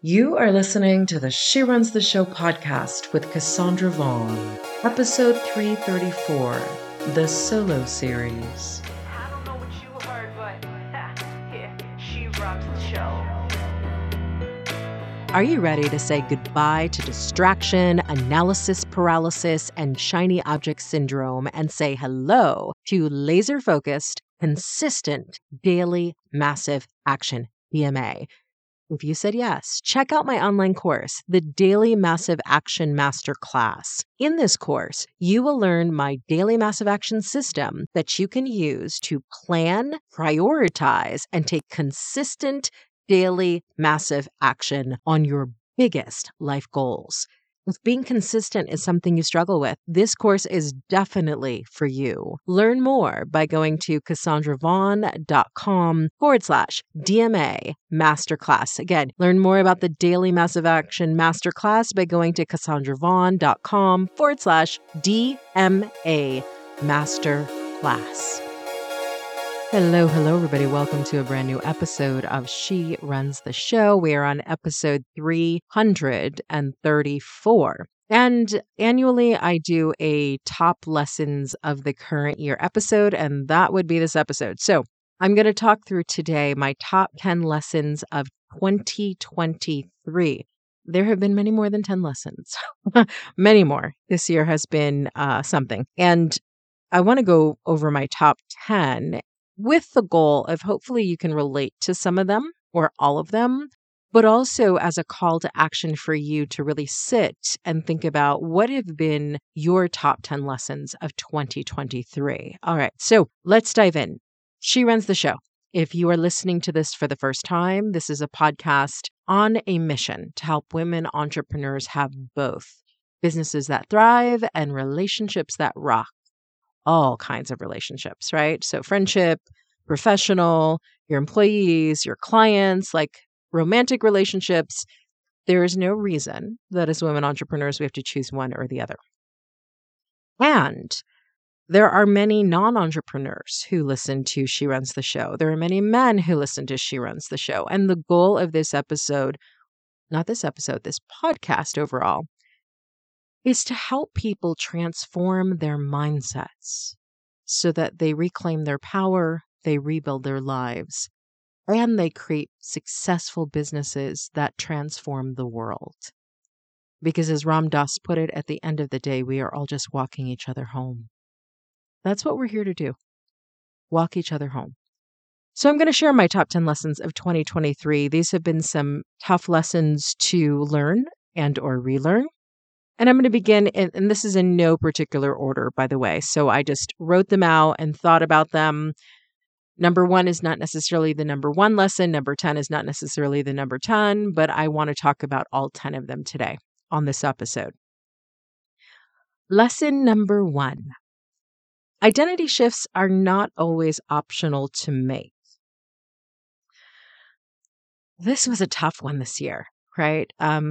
You are listening to the She Runs the Show podcast with Cassandra Vaughn, episode 334, the solo series. I don't know what you heard, but yeah, she runs the show. Are you ready to say goodbye to distraction, analysis paralysis, and shiny object syndrome and say hello to laser-focused, consistent, daily, massive action DMA? If you said yes, check out my online course, the Daily Massive Action Masterclass. In this course, you will learn my daily massive action system that you can use to plan, prioritize, and take consistent daily massive action on your biggest life goals. If being consistent is something you struggle with, this course is definitely for you. Learn more by going to CassandraVaughn.com/DMA Masterclass. Again, learn more about the Daily Massive Action Masterclass by going to CassandraVaughn.com/DMA Masterclass. Hello, everybody. Welcome to a brand new episode of She Runs the Show. We are on episode 334. And annually, I do a top lessons of the current year episode, and that would be this episode. So I'm going to talk through today my top 10 lessons of 2023. There have been many more than 10 lessons, many more. This year has been something. And I want to go over my top 10 with the goal of hopefully you can relate to some of them or all of them, but also as a call to action for you to really sit and think about what have been your top 10 lessons of 2023. All right, so let's dive in. She Runs the Show. If you are listening to this for the first time, this is a podcast on a mission to help women entrepreneurs have both businesses that thrive and relationships that rock. All kinds of relationships, right? So friendship, professional, your employees, your clients, like romantic relationships. There is no reason that as women entrepreneurs, we have to choose one or the other. And there are many non-entrepreneurs who listen to She Runs the Show. There are many men who listen to She Runs the Show. And the goal of this episode, this podcast overall, is to help people transform their mindsets so that they reclaim their power, they rebuild their lives, and they create successful businesses that transform the world. Because as Ram Dass put it, at the end of the day, we are all just walking each other home. That's what we're here to do, walk each other home. So I'm going to share my top 10 lessons of 2023. These have been some tough lessons to learn and or relearn. And I'm going to begin, and this is in no particular order, by the way. So I just wrote them out and thought about them. Number 1 is not necessarily the number 1 lesson. Number 10 is not necessarily the number 10, but I want to talk about all 10 of them today on this episode. Lesson number 1. Identity shifts are not always optional to make. This was a tough one this year, right?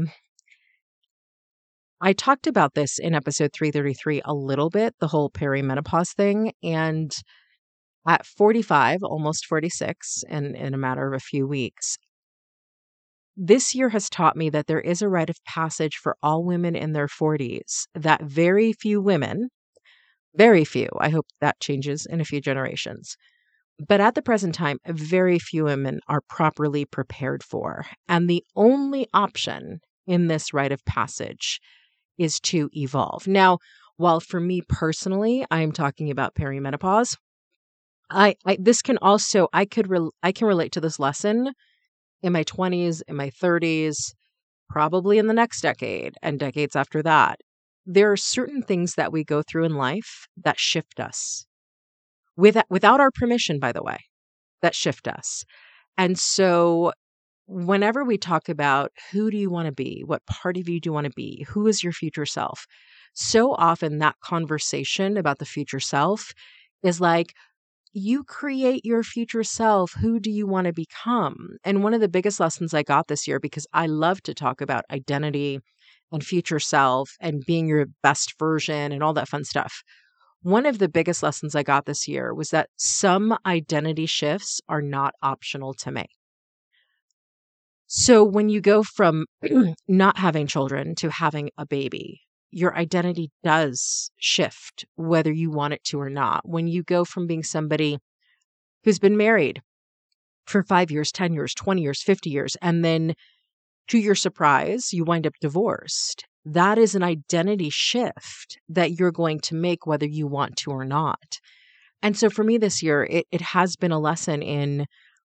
I talked about this in episode 333 a little bit, the whole perimenopause thing. And at 45, almost 46, in a matter of a few weeks, this year has taught me that there is a rite of passage for all women in their 40s, that very few women, very few, I hope that changes in a few generations, but at the present time, very few women are properly prepared for. And the only option in this rite of passage is to evolve. Now, while for me personally, I'm talking about perimenopause, I can relate to this lesson in my 20s, in my 30s, probably in the next decade and decades after that. There are certain things that we go through in life that shift us without our permission, by the way, that shift us. And so whenever we talk about who do you want to be, what part of you do you want to be, who is your future self, so often that conversation about the future self is like, you create your future self. Who do you want to become? And one of the biggest lessons I got this year, because I love to talk about identity and future self and being your best version and all that fun stuff. One of the biggest lessons I got this year was that some identity shifts are not optional to make. So when you go from not having children to having a baby, your identity does shift whether you want it to or not. When you go from being somebody who's been married for 5 years, 10 years, 20 years, 50 years, and then to your surprise, you wind up divorced. That is an identity shift that you're going to make whether you want to or not. And so for me this year, it has been a lesson in,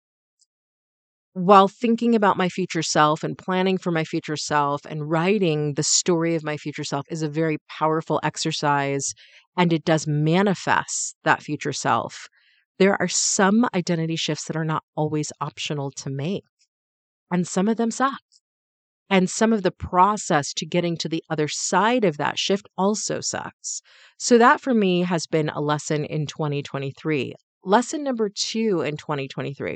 while thinking about my future self and planning for my future self and writing the story of my future self is a very powerful exercise, and it does manifest that future self. There are some identity shifts that are not always optional to make, and some of them suck. And some of the process to getting to the other side of that shift also sucks. So that for me has been a lesson in 2023. Lesson number 2 in 2023.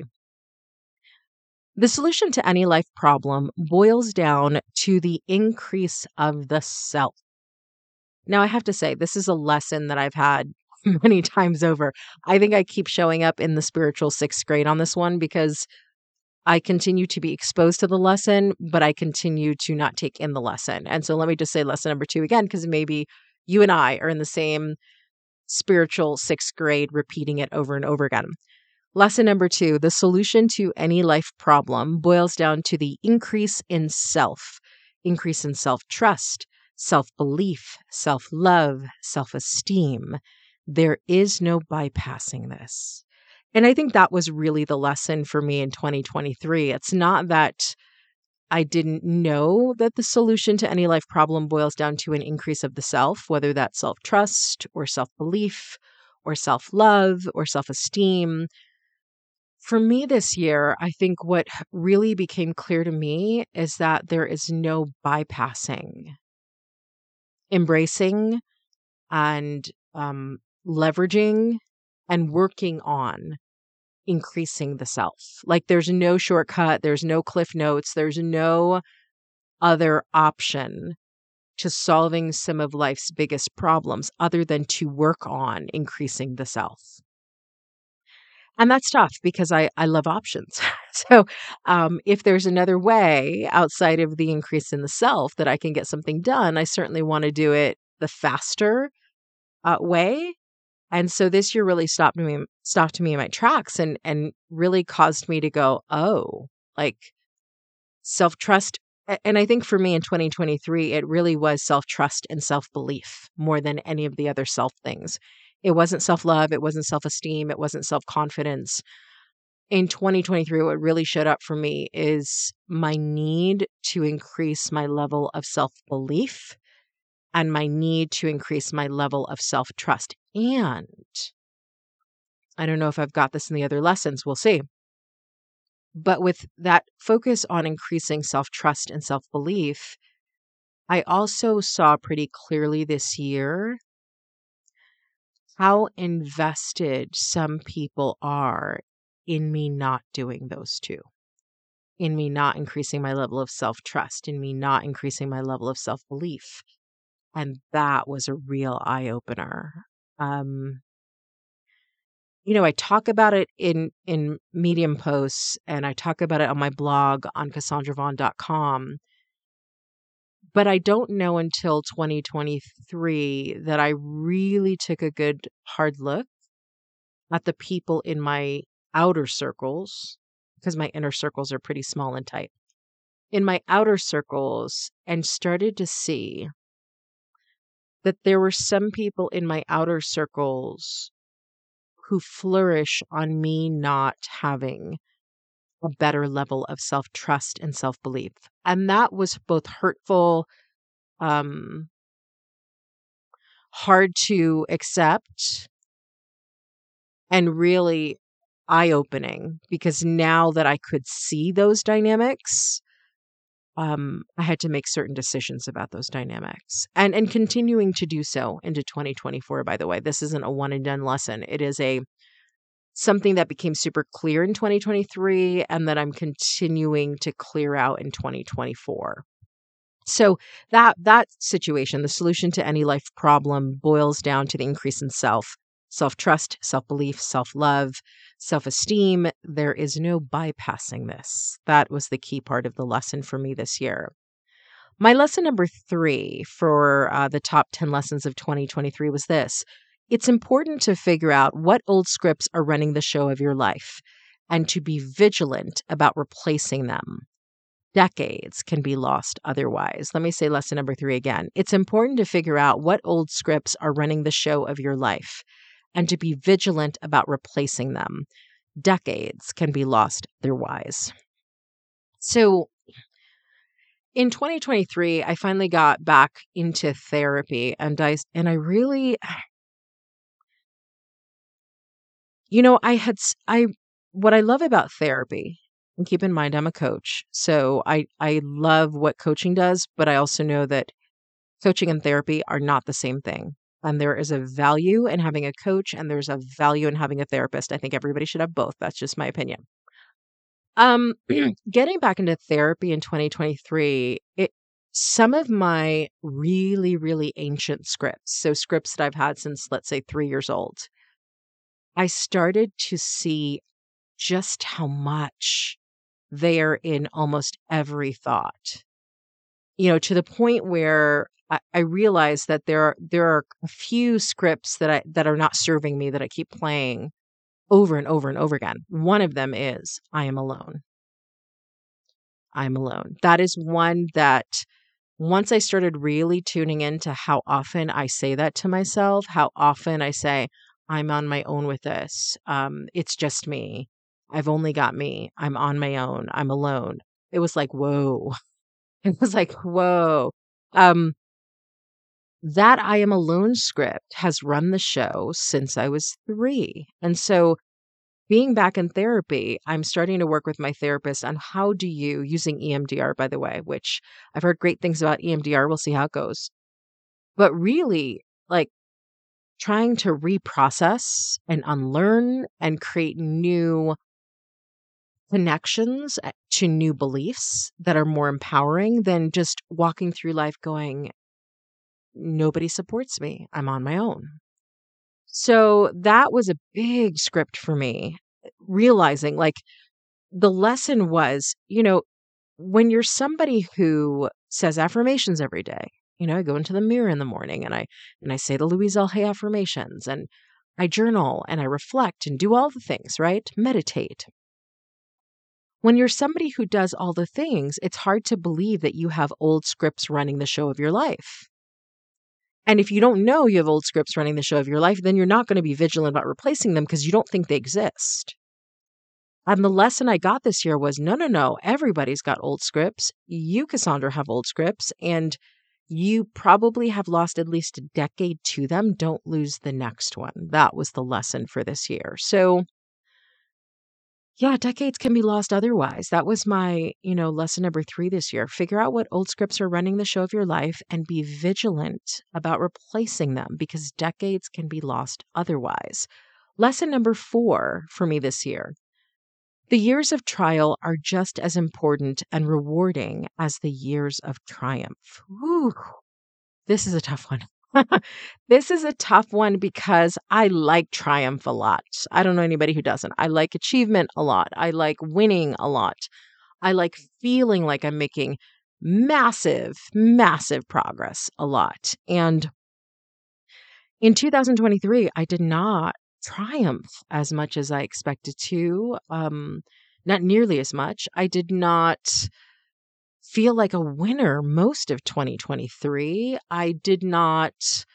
The solution to any life problem boils down to the increase of the self. Now, I have to say, this is a lesson that I've had many times over. I think I keep showing up in the spiritual 6th grade on this one because I continue to be exposed to the lesson, but I continue to not take in the lesson. And so let me just say lesson number 2 again, because maybe you and I are in the same spiritual 6th grade, repeating it over and over again. Lesson number 2, the solution to any life problem boils down to the increase in self, increase in self-trust, self-belief, self-love, self-esteem. There is no bypassing this. And I think that was really the lesson for me in 2023. It's not that I didn't know that the solution to any life problem boils down to an increase of the self, whether that's self-trust or self-belief or self-love or self-esteem. For me this year, I think what really became clear to me is that there is no bypassing, embracing and leveraging and working on increasing the self. Like there's no shortcut, there's no cliff notes, there's no other option to solving some of life's biggest problems other than to work on increasing the self. And that's tough because I love options. So if there's another way outside of the increase in the self that I can get something done, I certainly want to do it the faster way. And so this year really stopped me in my tracks and really caused me to go, oh, like self-trust. And I think for me in 2023, it really was self-trust and self-belief more than any of the other self things. It wasn't self-love. It wasn't self-esteem. It wasn't self-confidence. In 2023, what really showed up for me is my need to increase my level of self-belief and my need to increase my level of self-trust. And I don't know if I've got this in the other lessons, we'll see. But with that focus on increasing self-trust and self-belief, I also saw pretty clearly this year how invested some people are in me not doing those two, in me not increasing my level of self-trust, in me not increasing my level of self-belief. And that was a real eye-opener. I talk about it in Medium posts, and I talk about it on my blog on CassandraVaughn.com. But I don't know until 2023 that I really took a good hard look at the people in my outer circles, because my inner circles are pretty small and tight, in my outer circles, and started to see that there were some people in my outer circles who flourish on me not having a better level of self-trust and self-belief. And that was both hurtful, hard to accept, and really eye-opening, because now that I could see those dynamics, I had to make certain decisions about those dynamics and continuing to do so into 2024. By the way, this isn't a one and done lesson. It is something that became super clear in 2023 and that I'm continuing to clear out in 2024. So that situation, the solution to any life problem boils down to the increase in self. self-trust, self-belief, self-love, self-esteem. There is no bypassing this. That was the key part of the lesson for me this year. My lesson number 3 for the top 10 lessons of 2023 was this. It's important to figure out what old scripts are running the show of your life and to be vigilant about replacing them. Decades can be lost otherwise. Let me say lesson number 3 again. It's important to figure out what old scripts are running the show of your life and to be vigilant about replacing them. Decades can be lost otherwise. So in 2023, I finally got back into therapy and I really, what I love about therapy, and keep in mind, I'm a coach. So I love what coaching does, but I also know that coaching and therapy are not the same thing. And there is a value in having a coach and there's a value in having a therapist. I think everybody should have both. That's just my opinion. Getting back into therapy in 2023, some of my really, really ancient scripts, so scripts that I've had since, let's say, 3 years old, I started to see just how much they're in almost every thought. To the point where I realized that there are a few scripts that are not serving me that I keep playing over and over and over again. One of them is, I am alone. I'm alone. That is one that once I started really tuning into how often I say that to myself, how often I say, I'm on my own with this. It's just me. I've only got me. I'm on my own. I'm alone. It was like, whoa. It was like, whoa. That I am alone script has run the show since I was 3. And so being back in therapy, I'm starting to work with my therapist on how do you, using EMDR, by the way, which I've heard great things about EMDR. We'll see how it goes. But really, like trying to reprocess and unlearn and create new connections to new beliefs that are more empowering than just walking through life going, nobody supports me. I'm on my own. So that was a big script for me, realizing like the lesson was, when you're somebody who says affirmations every day, I go into the mirror in the morning and I say the Louise L. Hay affirmations and I journal and I reflect and do all the things, right? Meditate. When you're somebody who does all the things, it's hard to believe that you have old scripts running the show of your life. And if you don't know you have old scripts running the show of your life, then you're not going to be vigilant about replacing them because you don't think they exist. And the lesson I got this year was, no, everybody's got old scripts. You, Cassandra, have old scripts, and you probably have lost at least a decade to them. Don't lose the next one. That was the lesson for this year. So yeah, decades can be lost otherwise. That was my, lesson number 3 this year. Figure out what old scripts are running the show of your life and be vigilant about replacing them because decades can be lost otherwise. Lesson number 4 for me this year. The years of trial are just as important and rewarding as the years of triumph. Whew. This is a tough one. This is a tough one because I like triumph a lot. I don't know anybody who doesn't. I like achievement a lot. I like winning a lot. I like feeling like I'm making massive, massive progress a lot. And in 2023, I did not triumph as much as I expected to. Not nearly as much. I did not feel like a winner most of 2023. I did not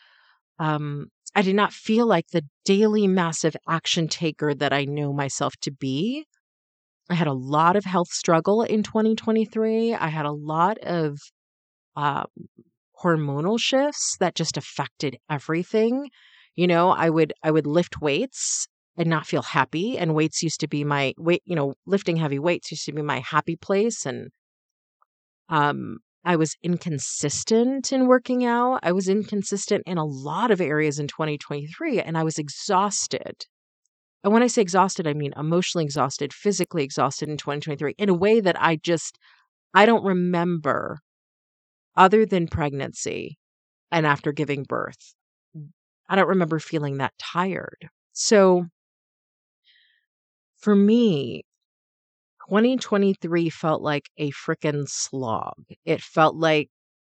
feel like the daily massive action taker that I know myself to be. I had a lot of health struggle in 2023. I had a lot of hormonal shifts that just affected everything. I would lift weights and not feel happy. And weights used to be my lifting heavy weights used to be my happy place. And I was inconsistent in working out. I was inconsistent in a lot of areas in 2023, and I was exhausted. And when I say exhausted, I mean emotionally exhausted, physically exhausted in 2023 in a way that I don't remember other than pregnancy and after giving birth. I don't remember feeling that tired. So for me, 2023 felt like a freaking slog. It felt like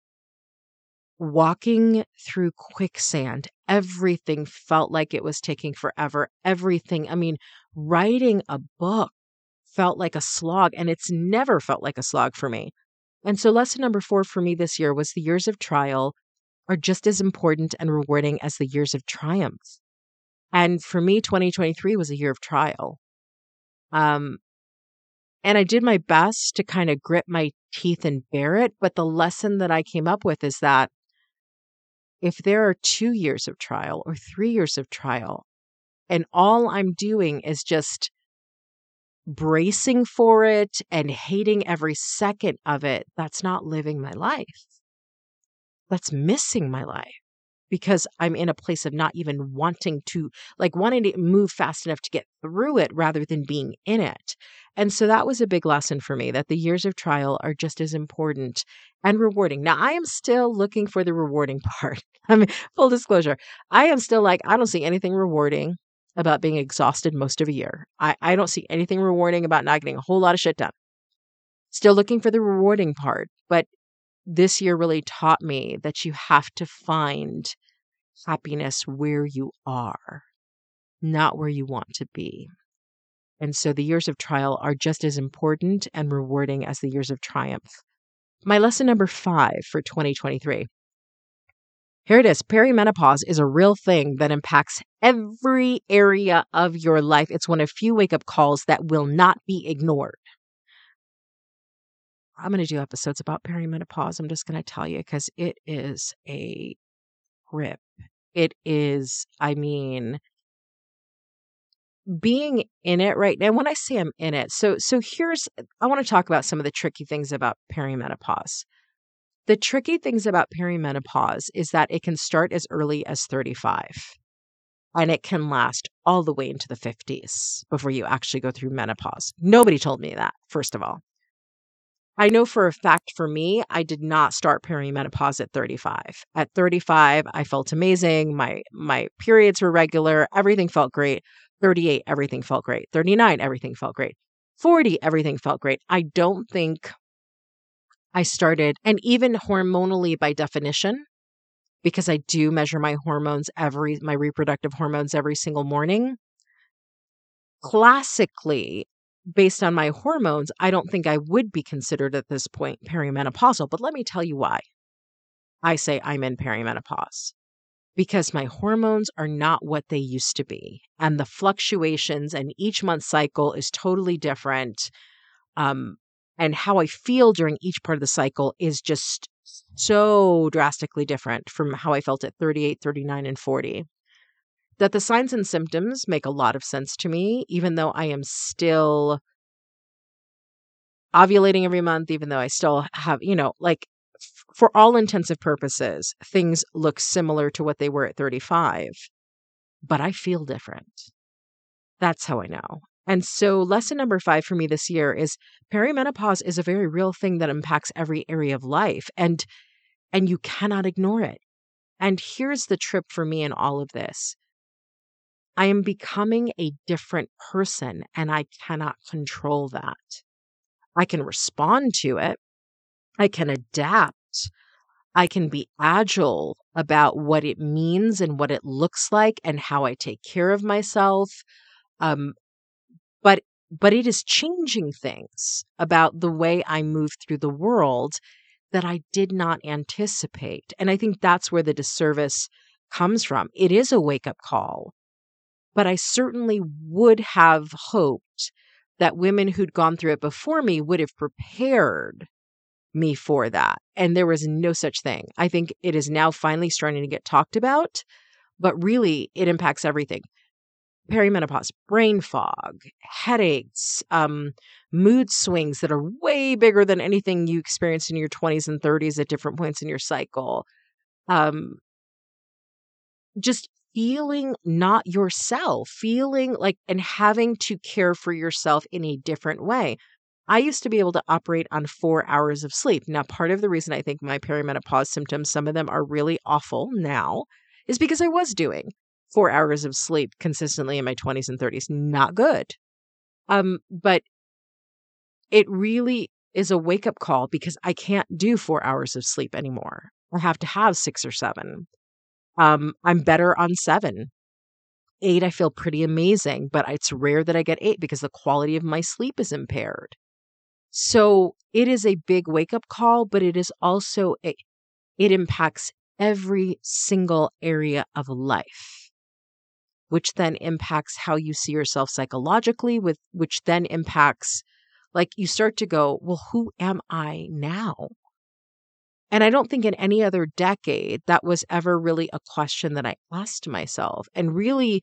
walking through quicksand. Everything felt like it was taking forever. Everything. I mean, writing a book felt like a slog, and it's never felt like a slog for me. And so, lesson number 4 for me this year was the years of trial are just as important and rewarding as the years of triumph. And for me, 2023 was a year of trial. Um, and I did my best to kind of grit my teeth and bear it. But the lesson that I came up with is that if there are 2 years of trial or 3 years of trial, and all I'm doing is just bracing for it and hating every second of it, that's not living my life. That's missing my life because I'm in a place of not even wanting to move fast enough to get through it rather than being in it. And so that was a big lesson for me, that the years of trial are just as important and rewarding. Now, I am still looking for the rewarding part. I mean, full disclosure, I am still like, I don't see anything rewarding about being exhausted most of a year. I don't see anything rewarding about not getting a whole lot of shit done. Still looking for the rewarding part. But this year really taught me that you have to find happiness where you are, not where you want to be. And so the years of trial are just as important and rewarding as the years of triumph. My lesson number 5 for 2023. Here it is. Perimenopause is a real thing that impacts every area of your life. It's one of few wake-up calls that will not be ignored. I'm going to do episodes about perimenopause. I'm just going to tell you because it is a grip. It is, being in it right now. When I say I'm in it, so I want to talk about some of the tricky things about perimenopause. The tricky things about perimenopause is that it can start as early as 35 and it can last all the way into the 50s before you actually go through menopause. Nobody told me that, first of all. I know for a fact for me, I did not start perimenopause at 35. At 35, I felt amazing. My periods were regular. Everything felt great. 38, everything felt great. 39, everything felt great. 40, everything felt great. I don't think I started, and even hormonally by definition, because I do measure my hormones my reproductive hormones every single morning. Classically, based on my hormones, I don't think I would be considered at this point perimenopausal. But let me tell you why I say I'm in perimenopause. Because my hormones are not what they used to be. And the fluctuations and each month cycle is totally different. And how I feel during each part of the cycle is just so drastically different from how I felt at 38, 39, and 40. That the signs and symptoms make a lot of sense to me, even though I am still ovulating every month, even though I still have, for all intensive purposes, things look similar to what they were at 35, but I feel different. That's how I know. And so lesson number 5 for me this year is perimenopause is a very real thing that impacts every area of life, and you cannot ignore it. And here's the trip for me in all of this. I am becoming a different person, and I cannot control that. I can respond to it. I can adapt. I can be agile about what it means and what it looks like and how I take care of myself. But it is changing things about the way I move through the world that I did not anticipate. And I think that's where the disservice comes from. It is a wake-up call, but I certainly would have hoped that women who'd gone through it before me would have prepared me for that. And there was no such thing. I think it is now finally starting to get talked about, but really it impacts everything. Perimenopause, brain fog, headaches, mood swings that are way bigger than anything you experienced in your 20s and 30s at different points in your cycle. Just feeling not yourself, feeling like, and having to care for yourself in a different way. I used to be able to operate on 4 hours of sleep. Now, part of the reason I think my perimenopause symptoms, some of them are really awful now, is because I was doing 4 hours of sleep consistently in my 20s and 30s. Not good. But it really is a wake-up call because I can't do 4 hours of sleep anymore. I have to have 6 or 7. I'm better on 7. 8, I feel pretty amazing, but it's rare that I get 8 because the quality of my sleep is impaired. So it is a big wake-up call, but it is also it impacts every single area of life, which then impacts how you see yourself psychologically, which then impacts, like, you start to go, well, who am I now? And I don't think in any other decade that was ever really a question that I asked myself. And really,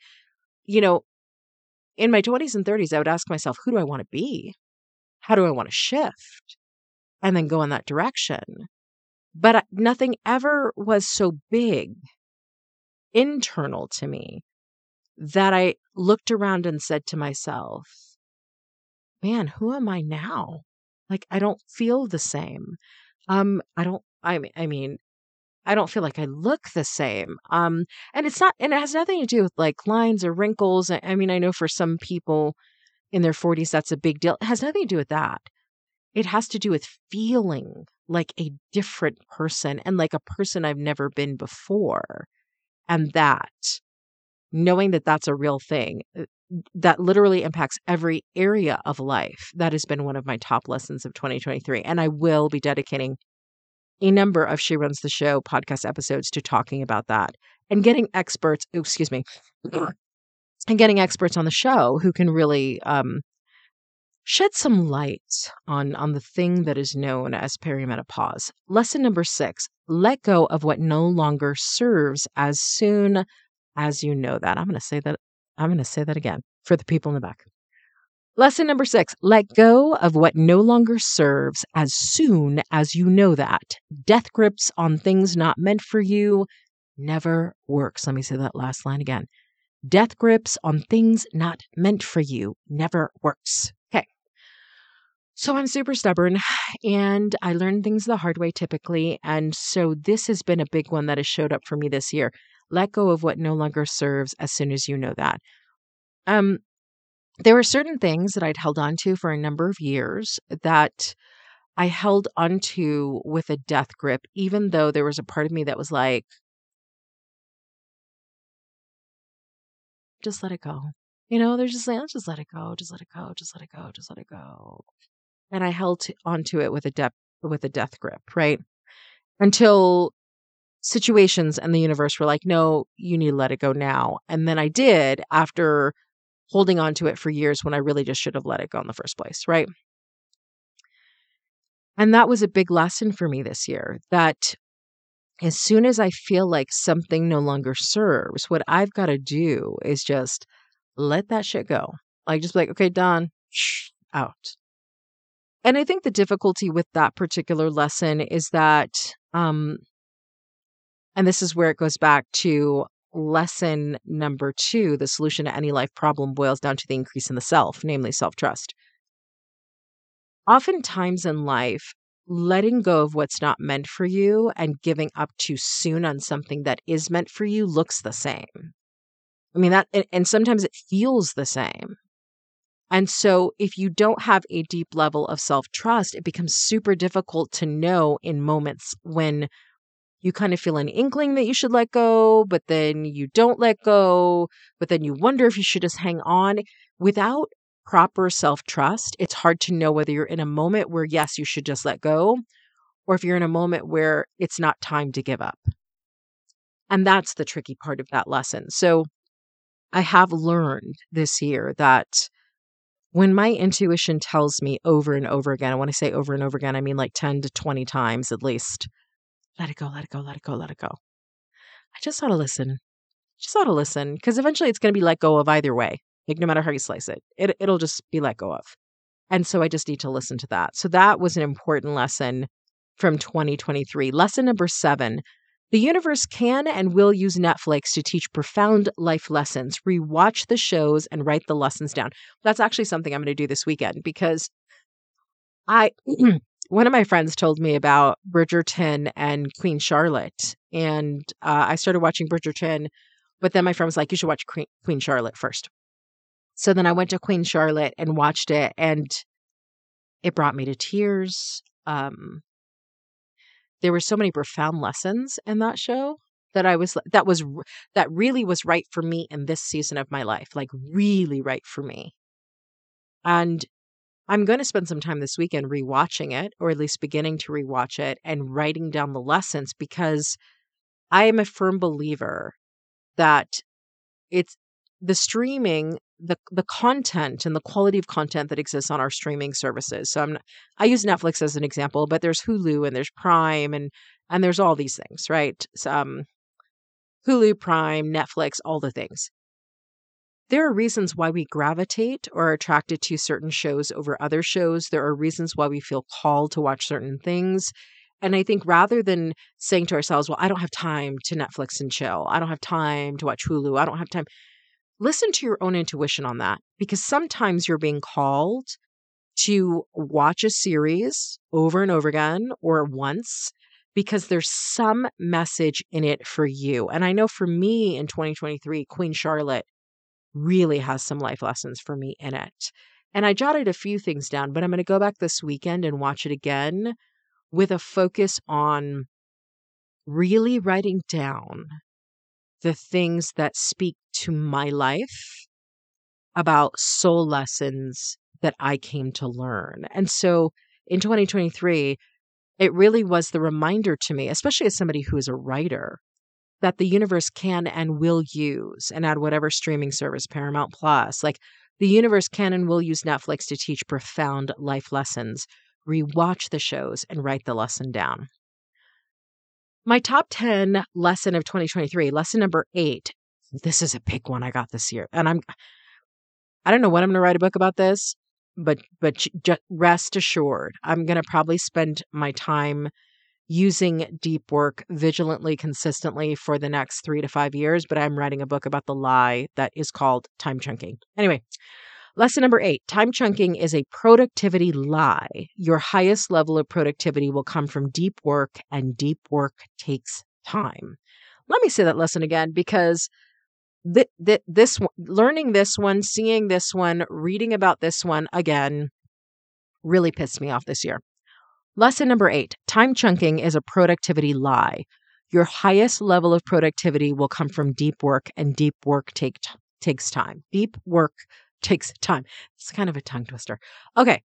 in my 20s and 30s, I would ask myself, who do I want to be? How do I want to shift? And then go in that direction. But nothing ever was so big, internal to me, that I looked around and said to myself, man, who am I now? Like, I don't feel the same. I don't feel like I look the same. And it has nothing to do with like lines or wrinkles. I know for some people in their 40s, that's a big deal. It has nothing to do with that. It has to do with feeling like a different person and like a person I've never been before. And knowing that that's a real thing that literally impacts every area of life. That has been one of my top lessons of 2023. And I will be dedicating a number of She Runs the Show podcast episodes to talking about that and getting experts, and getting experts on the show who can really shed some light on the thing that is known as perimenopause. Lesson number 6, let go of what no longer serves as soon as you know that. I'm going to say that again for the people in the back. Lesson number 6, let go of what no longer serves as soon as you know that. Death grips on things not meant for you never works. Let me say that last line again. Death grips on things not meant for you never works. Okay. So I'm super stubborn and I learn things the hard way typically. And so this has been a big one that has showed up for me this year. Let go of what no longer serves as soon as you know that. There were certain things that I'd held on to for a number of years that I held onto with a death grip, even though there was a part of me that was like, just let it go. There's just like, let's just let it go, just let it go, just let it go, just let it go. And I held onto it with a death grip, right? Until situations and the universe were like, no, you need to let it go now. And then I did after holding on to it for years when I really just should have let it go in the first place, right? And that was a big lesson for me this year, that as soon as I feel like something no longer serves, what I've got to do is just let that shit go. Like, just be like, okay, done, out. And I think the difficulty with that particular lesson is that, and this is where it goes back to lesson number 2, the solution to any life problem boils down to the increase in the self, namely self-trust. Oftentimes in life, letting go of what's not meant for you and giving up too soon on something that is meant for you looks the same. And sometimes it feels the same. And so if you don't have a deep level of self-trust, it becomes super difficult to know in moments when you kind of feel an inkling that you should let go, but then you don't let go, but then you wonder if you should just hang on. Without proper self-trust, it's hard to know whether you're in a moment where, yes, you should just let go, or if you're in a moment where it's not time to give up. And that's the tricky part of that lesson. So I have learned this year that when my intuition tells me over and over again, and when I say over and over again, I mean like 10 to 20 times at least, let it go, let it go, let it go, let it go. I just ought to listen. Just ought to listen, because eventually it's going to be let go of either way. Like, no matter how you slice it, it'll just be let go of. And so I just need to listen to that. So that was an important lesson from 2023. Lesson number 7, the universe can and will use Netflix to teach profound life lessons. Rewatch the shows and write the lessons down. That's actually something I'm going to do this weekend, because one of my friends told me about Bridgerton and Queen Charlotte, and I started watching Bridgerton, but then my friend was like, "You should watch Queen Charlotte first." So then I went to Queen Charlotte and watched it, and it brought me to tears. There were so many profound lessons in that show that that really was right for me in this season of my life, like really right for me. And I'm going to spend some time this weekend rewatching it, or at least beginning to rewatch it and writing down the lessons, because I am a firm believer that it's the streaming, the content and the quality of content that exists on our streaming services. So I use Netflix as an example, but there's Hulu and there's Prime and there's all these things, right? So, Hulu, Prime, Netflix, all the things. There are reasons why we gravitate or are attracted to certain shows over other shows. There are reasons why we feel called to watch certain things. And I think rather than saying to ourselves, well, I don't have time to Netflix and chill, I don't have time to watch Hulu, I don't have time, listen to your own intuition on that, because sometimes you're being called to watch a series over and over again or once because there's some message in it for you. And I know for me in 2023, Queen Charlotte really has some life lessons for me in it. And I jotted a few things down, but I'm going to go back this weekend and watch it again with a focus on really writing down the things that speak to my life about soul lessons that I came to learn. And so in 2023, it really was the reminder to me, especially as somebody who is a writer, that the universe can and will use, and add whatever streaming service, Paramount Plus, like the universe can and will use Netflix to teach profound life lessons. Rewatch the shows and write the lesson down. My top 10 lesson of 2023, lesson number 8. This is a big one I got this year. And I don't know when I'm going to write a book about this, but just rest assured, I'm going to probably spend my time using deep work vigilantly, consistently for the next 3 to 5 years, but I'm writing a book about the lie that is called time chunking. Anyway, lesson number 8, time chunking is a productivity lie. Your highest level of productivity will come from deep work, and deep work takes time. Let me say that lesson again, because learning this one, seeing this one, reading about this one again really pissed me off this year. Lesson number 8, time chunking is a productivity lie. Your highest level of productivity will come from deep work, and deep work takes time. Deep work takes time. It's kind of a tongue twister. Okay.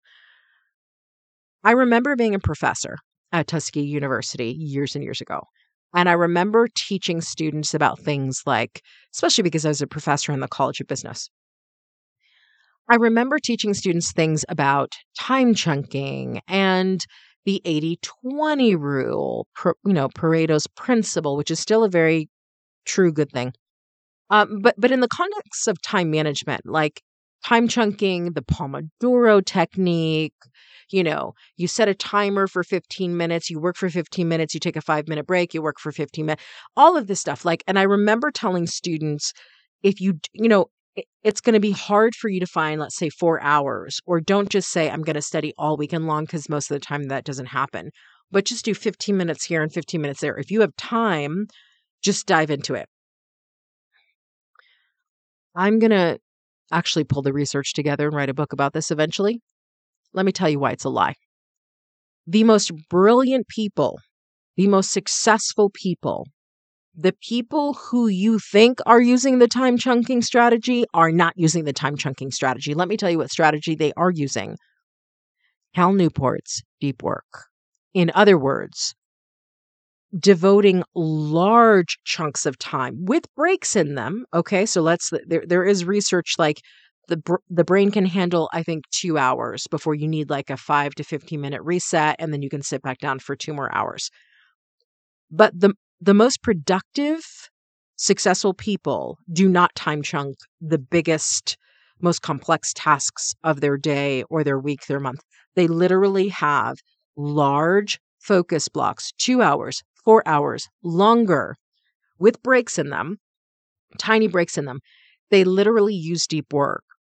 I remember being a professor at Tuskegee University years and years ago. And I remember teaching students about things like, especially because I was a professor in the College of Business, I remember teaching students things about time chunking and the 80-20 rule, Pareto's principle, which is still a very true good thing. But in the context of time management, like time chunking, the Pomodoro technique, you set a timer for 15 minutes, you work for 15 minutes, you take a 5-minute break, you work for 15 minutes, all of this stuff. And I remember telling students, if it's going to be hard for you to find, let's say, 4 hours, or don't just say, I'm going to study all weekend long, because most of the time that doesn't happen, but just do 15 minutes here and 15 minutes there. If you have time, just dive into it. I'm going to actually pull the research together and write a book about this eventually. Let me tell you why it's a lie. The most brilliant people, the most successful people, the people who you think are using the time chunking strategy are not using the time chunking strategy. Let me tell you what strategy they are using. Cal Newport's deep work. In other words, devoting large chunks of time with breaks in them. Okay, so there is research like the brain can handle, I think, 2 hours before you need like a 5 to 15 minute reset, and then you can sit back down for 2 more hours. But the most productive, successful people do not time chunk the biggest, most complex tasks of their day or their week, their month. They literally have large focus blocks, 2 hours, 4 hours, longer, with breaks in them, tiny breaks in them. They literally use deep work.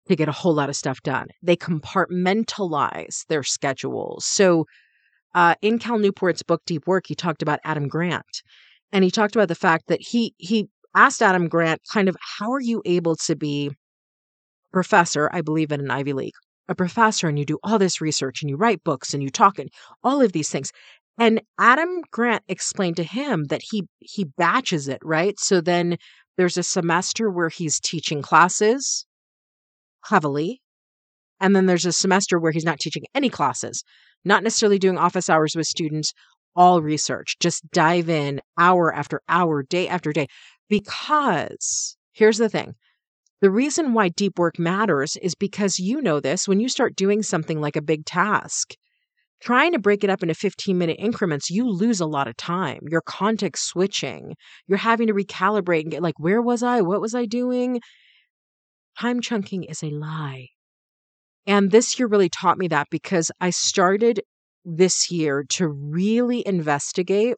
to get a whole lot of stuff done. They compartmentalize their schedules. So in Cal Newport's book, Deep Work, he talked about Adam Grant. And he talked about the fact that he asked Adam Grant kind of, how are you able to be a professor, I believe at an Ivy League, a professor, and you do all this research and you write books and you talk and all of these things. And Adam Grant explained to him that he batches it, right? So then there's a semester where he's teaching classes heavily. And then there's a semester where he's not teaching any classes, not necessarily doing office hours with students, all research. Just dive in hour after hour, day after day. Because here's the thing. The reason why deep work matters is because you know this, when you start doing something like a big task, trying to break it up into 15-minute increments, you lose a lot of time. You're context switching. You're having to recalibrate and get like, where was I? What was I doing? Time chunking is a lie. And this year really taught me that because I started this year to really investigate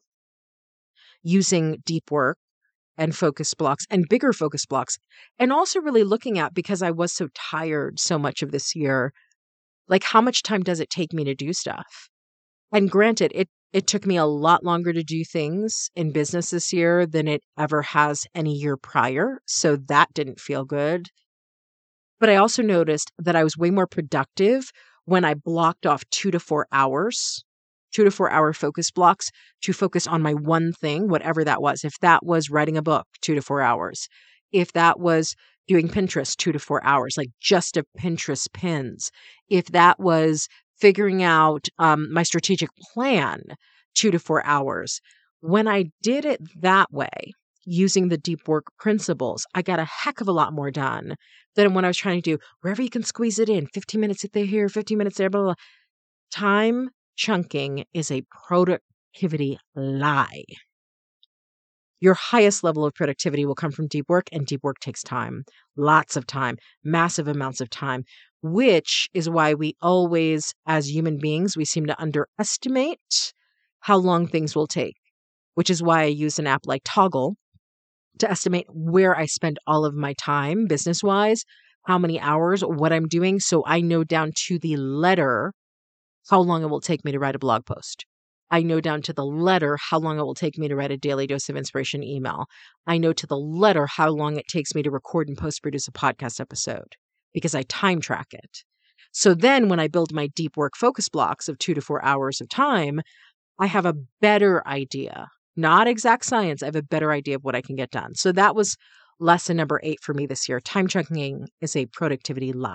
using deep work and focus blocks and bigger focus blocks. And also really looking at, because I was so tired so much of this year, like how much time does it take me to do stuff? And granted, it took me a lot longer to do things in business this year than it ever has any year prior. So that didn't feel good. But I also noticed that I was way more productive when I blocked off 2 to 4 hours, 2 to 4 hour focus blocks to focus on my one thing, whatever that was. If that was writing a book, 2 to 4 hours. If that was doing Pinterest, 2 to 4 hours, like just a Pinterest pins. If that was figuring out my strategic plan, 2 to 4 hours. When I did it that way, using the deep work principles, I got a heck of a lot more done than when I was trying to do wherever you can squeeze it in, 15 minutes if they're here, 15 minutes there, blah, blah, blah. Time chunking is a productivity lie. Your highest level of productivity will come from deep work, and deep work takes time, lots of time, massive amounts of time, which is why we always, as human beings, we seem to underestimate how long things will take, which is why I use an app like Toggle to estimate where I spend all of my time business-wise, how many hours, what I'm doing, so I know down to the letter how long it will take me to write a blog post. I know down to the letter how long it will take me to write a daily dose of inspiration email. I know to the letter how long it takes me to record and post-produce a podcast episode because I time track it. So then when I build my deep work focus blocks of 2 to 4 hours of time, I have a better idea. Not exact science. I have a better idea of what I can get done. So that was lesson number 8 for me this year. Time chunking is a productivity lie.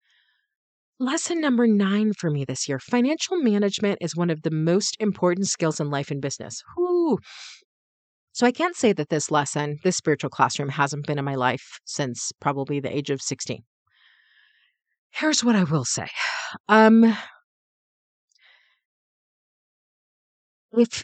Lesson number 9 for me this year. Financial management is one of the most important skills in life and business. Whew. So I can't say that this lesson, this spiritual classroom, hasn't been in my life since probably the age of 16. Here's what I will say. If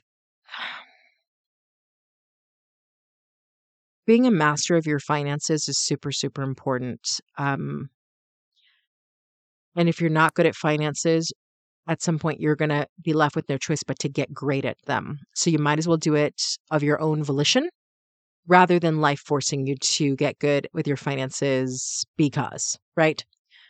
being a master of your finances is super, super important. And if you're not good at finances, at some point you're going to be left with no choice but to get great at them. So you might as well do it of your own volition rather than life forcing you to get good with your finances because, right?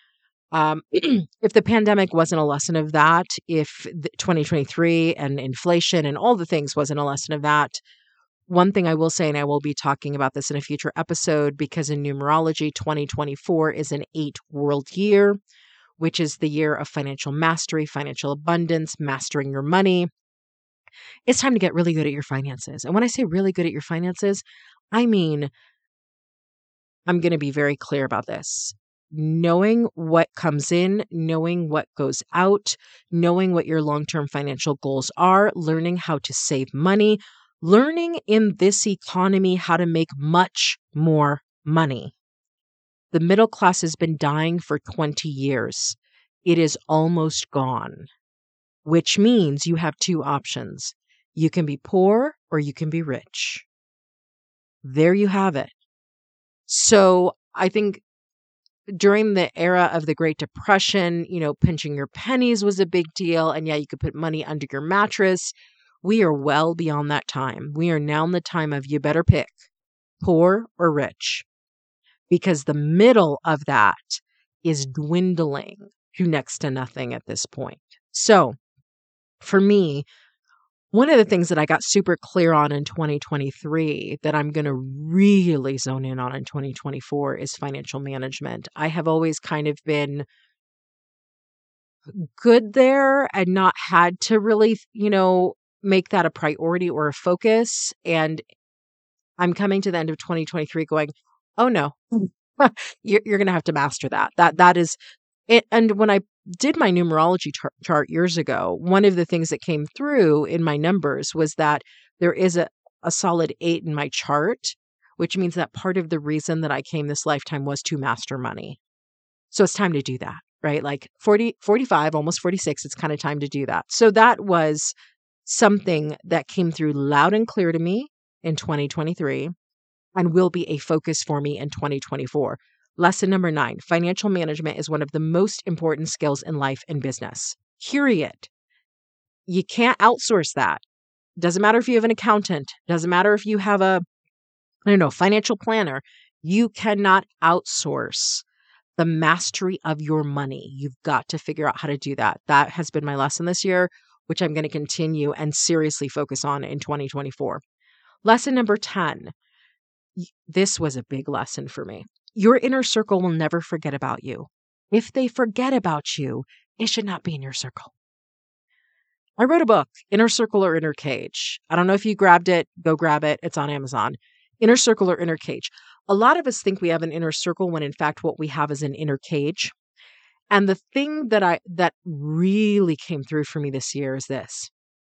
If the pandemic wasn't a lesson of that, if 2023 and inflation and all the things wasn't a lesson of that, one thing I will say, and I will be talking about this in a future episode, because in numerology, 2024 is an 8-world year, which is the year of financial mastery, financial abundance, mastering your money. It's time to get really good at your finances. And when I say really good at your finances, I mean, I'm going to be very clear about this. Knowing what comes in, knowing what goes out, knowing what your long-term financial goals are, learning how to save money, learning in this economy how to make much more money. The middle class has been dying for 20 years. It is almost gone, which means you have 2 options. You can be poor or you can be rich. There you have it. So I think during the era of the Great Depression, pinching your pennies was a big deal. And yeah, you could put money under your mattress. We are well beyond that time. We are now in the time of you better pick poor or rich, because the middle of that is dwindling to next to nothing at this point. So for me, one of the things that I got super clear on in 2023 that I'm going to really zone in on in 2024 is financial management. I have always kind of been good there and not had to really, make that a priority or a focus. And I'm coming to the end of 2023 going, oh no, you're going to have to master that. That is it. And when I did my numerology chart years ago, one of the things that came through in my numbers was that there is a solid 8 in my chart, which means that part of the reason that I came this lifetime was to master money. So it's time to do that, right? Like 40, 45, almost 46, it's kind of time to do that. So that was something that came through loud and clear to me in 2023 and will be a focus for me in 2024. Lesson number 9, financial management is one of the most important skills in life and business. Period. You can't outsource that. Doesn't matter if you have an accountant. Doesn't matter if you have financial planner. You cannot outsource the mastery of your money. You've got to figure out how to do that. That has been my lesson this year, which I'm going to continue and seriously focus on in 2024. Lesson number 10. This was a big lesson for me. Your inner circle will never forget about you. If they forget about you, it should not be in your circle. I wrote a book, Inner Circle or Inner Cage. I don't know if you grabbed it, go grab it. It's on Amazon. Inner Circle or Inner Cage. A lot of us think we have an inner circle when in fact what we have is an inner cage. And the thing that really came through for me this year is this.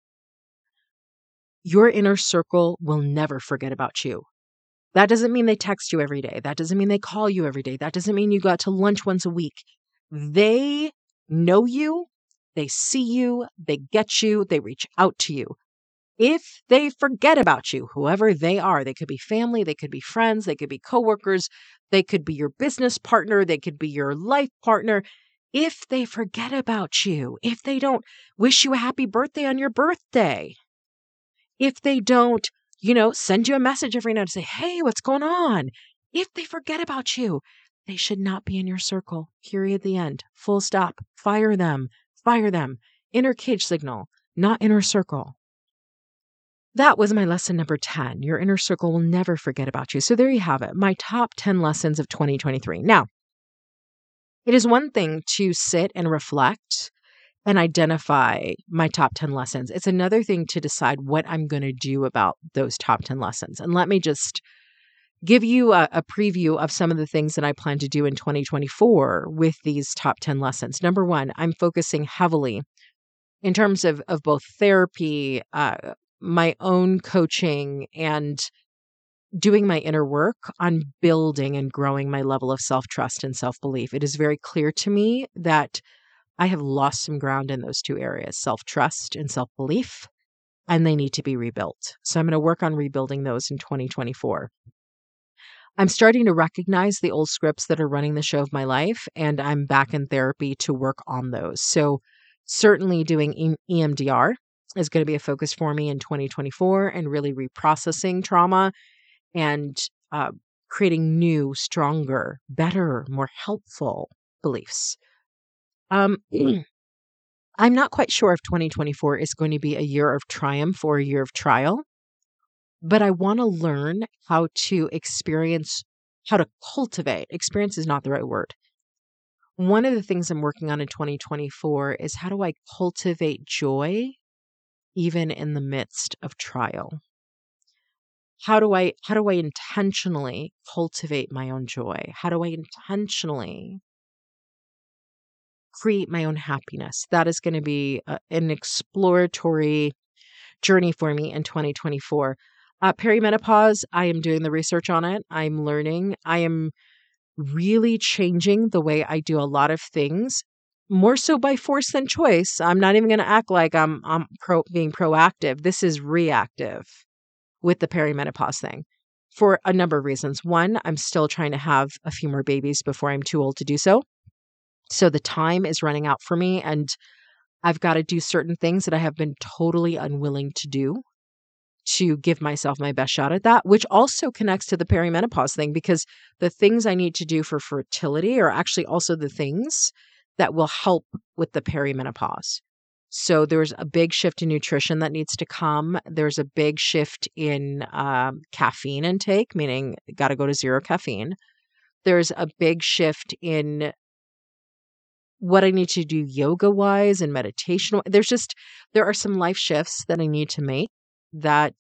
Your inner circle will never forget about you. That doesn't mean they text you every day. That doesn't mean they call you every day. That doesn't mean you go out to lunch once a week. They know you, they see you, they get you, they reach out to you. If they forget about you, whoever they are, they could be family, they could be friends, they could be coworkers, they could be your business partner, they could be your life partner. If they forget about you, if they don't wish you a happy birthday on your birthday, if they don't send you a message every night to say, hey, what's going on? If they forget about you, they should not be in your circle. Period. The end. Full stop. Fire them. Fire them. Inner cage signal, not inner circle. That was my lesson number 10. Your inner circle will never forget about you. So there you have it. My top 10 lessons of 2023. Now, it is one thing to sit and reflect and identify my top 10 lessons. It's another thing to decide what I'm going to do about those top 10 lessons. And let me just give you a preview of some of the things that I plan to do in 2024 with these top 10 lessons. Number 1, I'm focusing heavily in terms of both therapy, my own coaching, and doing my inner work on building and growing my level of self-trust and self-belief. It is very clear to me that I have lost some ground in those two areas, self-trust and self-belief, and they need to be rebuilt. So I'm going to work on rebuilding those in 2024. I'm starting to recognize the old scripts that are running the show of my life, and I'm back in therapy to work on those. So certainly doing EMDR is going to be a focus for me in 2024, and really reprocessing trauma and creating new, stronger, better, more helpful beliefs. I'm not quite sure if 2024 is going to be a year of triumph or a year of trial, but I want to learn how to cultivate. Experience is not the right word. One of the things I'm working on in 2024 is how do I cultivate joy even in the midst of trial? How do I intentionally cultivate my own joy? How do I intentionally create my own happiness? That is going to be an exploratory journey for me in 2024. Perimenopause, I am doing the research on it. I'm learning. I am really changing the way I do a lot of things, more so by force than choice. I'm not even going to act like I'm being proactive. This is reactive with the perimenopause thing for a number of reasons. One, I'm still trying to have a few more babies before I'm too old to do so. So the time is running out for me, and I've got to do certain things that I have been totally unwilling to do to give myself my best shot at that, which also connects to the perimenopause thing, because the things I need to do for fertility are actually also the things that will help with the perimenopause. So there's a big shift in nutrition that needs to come. There's a big shift in caffeine intake, meaning got to go to zero caffeine. There's a big shift in what I need to do yoga wise and meditation. There are some life shifts that I need to make, that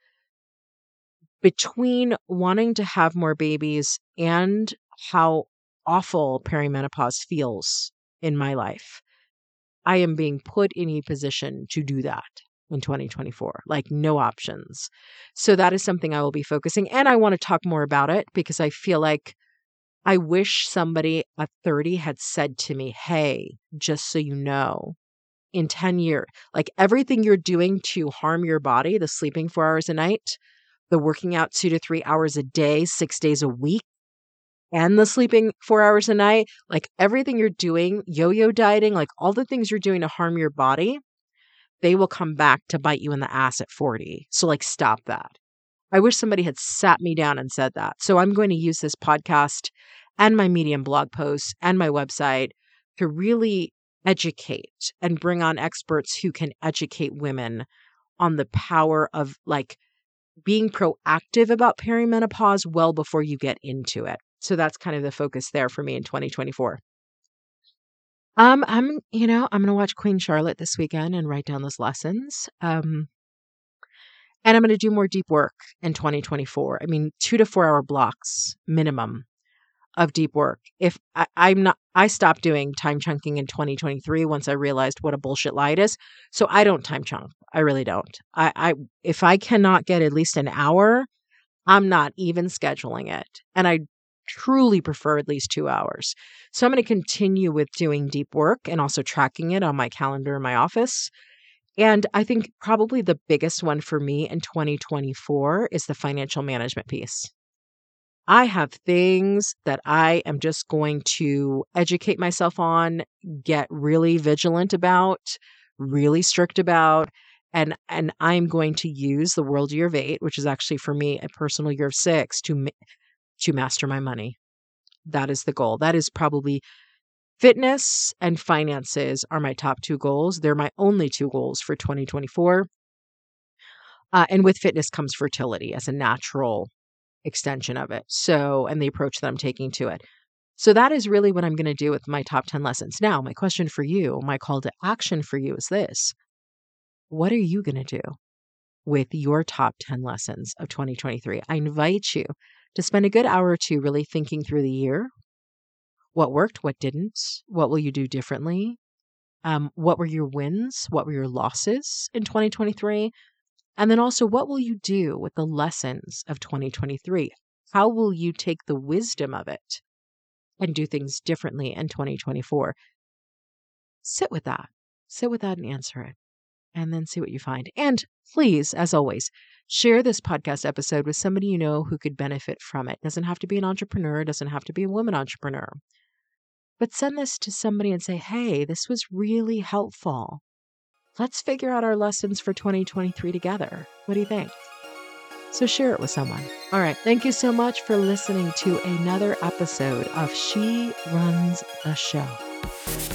between wanting to have more babies and how awful perimenopause feels in my life, I am being put in a position to do that in 2024, like no options. So that is something I will be focusing. And I want to talk more about it because I feel like I wish somebody at 30 had said to me, hey, just so you know, in 10 years, like everything you're doing to harm your body, the sleeping 4 hours a night, the working out 2 to 3 hours a day, 6 days a week, and the sleeping 4 hours a night, like everything you're doing, yo-yo dieting, like all the things you're doing to harm your body, they will come back to bite you in the ass at 40. So like, stop that. I wish somebody had sat me down and said that. So I'm going to use this podcast and my Medium blog posts and my website to really educate and bring on experts who can educate women on the power of like being proactive about perimenopause well before you get into it. So that's kind of the focus there for me in 2024. I'm going to watch Queen Charlotte this weekend and write down those lessons. And I'm going to do more deep work in 2024. I mean, 2 to 4 hour blocks minimum of deep work. If I stopped doing time chunking in 2023 once I realized what a bullshit lie it is. So I don't time chunk. I really don't. If I cannot get at least an hour, I'm not even scheduling it. And I truly prefer at least 2 hours. So I'm going to continue with doing deep work and also tracking it on my calendar in my office. And I think probably the biggest one for me in 2024 is the financial management piece. I have things that I am just going to educate myself on, get really vigilant about, really strict about, and I'm going to use the world year of 8, which is actually for me a personal year of 6, to master my money. That is the goal. That is probably fitness and finances are my top 2 goals. They're my only 2 goals for 2024. And with fitness comes fertility as a natural extension of it. So, and the approach that I'm taking to it. So that is really what I'm going to do with my top 10 lessons. Now, my question for you, my call to action for you is this. What are you going to do with your top 10 lessons of 2023? I invite you to spend a good hour or 2 really thinking through the year. What worked? What didn't? What will you do differently? What were your wins? What were your losses in 2023? And then also, what will you do with the lessons of 2023? How will you take the wisdom of it and do things differently in 2024? Sit with that and answer it, and then see what you find. And please, as always, share this podcast episode with somebody you know who could benefit from it. It doesn't have to be an entrepreneur. It doesn't have to be a woman entrepreneur. But send this to somebody and say, hey, this was really helpful. Let's figure out our lessons for 2023 together. What do you think? So share it with someone. All right. Thank you so much for listening to another episode of She Runs the Show.